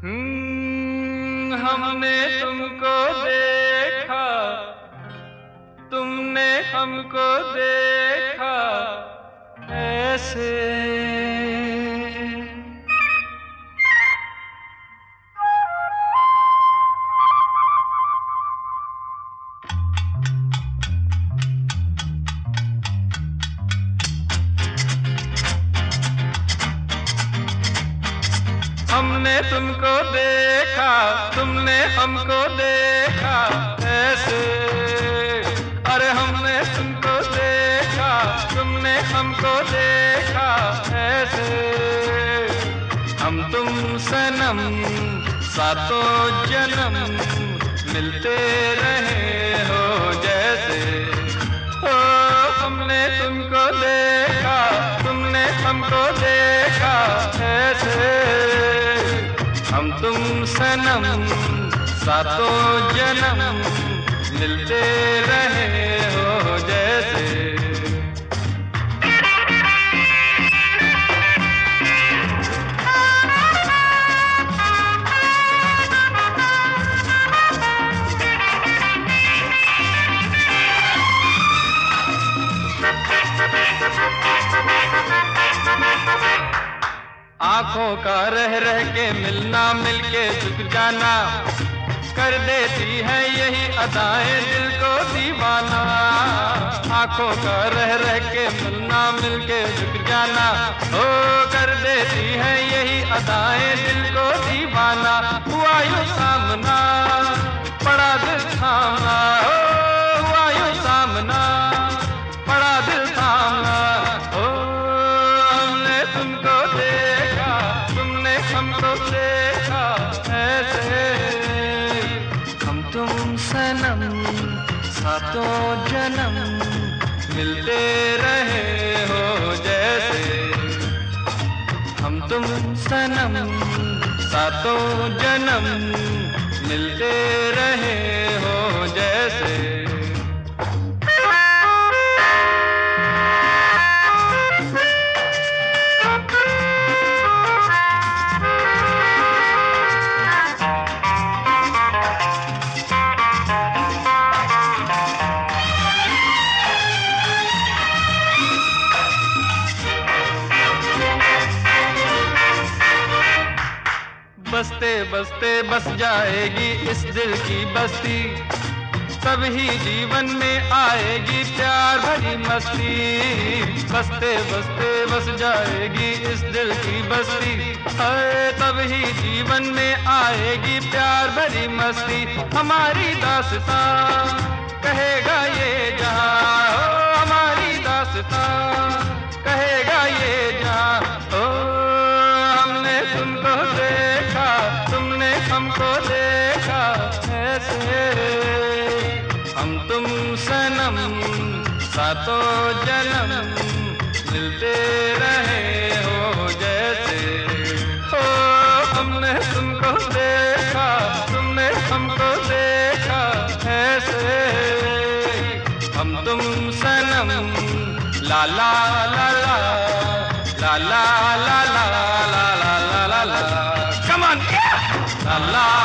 हमने तुमको देखा, तुमने हमको देखा ऐसे। हमने तुमको देखा, तुमने हमको देखा ऐसे। अरे हमने तुमको देखा, तुमने हमको देखा ऐसे। हम तुम सनम सातों जन्म मिलते रहे हो जैसे। ओ हमने तुमको देखा, तुमने हमको देखा ऐसे। हम तुम सनम सातों जन्म मिलते रहे हो जैसे। आँखों का रह रह के मिलना, मिलके झुक जाना, कर देती है यही अदाएं दिल को दीवाना। आँखों का रह रह के मिलना, मिलके झुक जाना, ओ कर देती है यही अदाएं दिल को दीवाना। हुआ यूं सामना, पड़ा दिल थामना, ओ हुआ यूं सामना, पड़ा दिल थामना। ओ हमने तुमको देखा, तुमने हमको देखा ऐसे। हम तुम सनम सातों जन्म मिलते रहे हो जैसे। हम तुम सनम सातों जन्म मिलते रहे हो जैसे। बसते बसते बस जाएगी इस दिल की बस्ती, तभी जीवन में आएगी प्यार भरी मस्ती। बसते बसते बस जाएगी इस दिल की बस्ती, तभी जीवन में आएगी प्यार भरी मस्ती। हमारी दास्तां कहेगा ये जहां, ओ हमारी दास्तां कहेगा ये जहां। ओ हमने तुमको देखा, तुमने हमको देखा ऐसे। हम तुम सनम सातों जन्म मिलते रहे हो जैसे। ओ हमने तुमको देखा, तुमने हमको देखा ऐसे। हम तुम सनम ला ला ला ला ला ला ला ला ला ला ला ला। Come on, yeah! La la.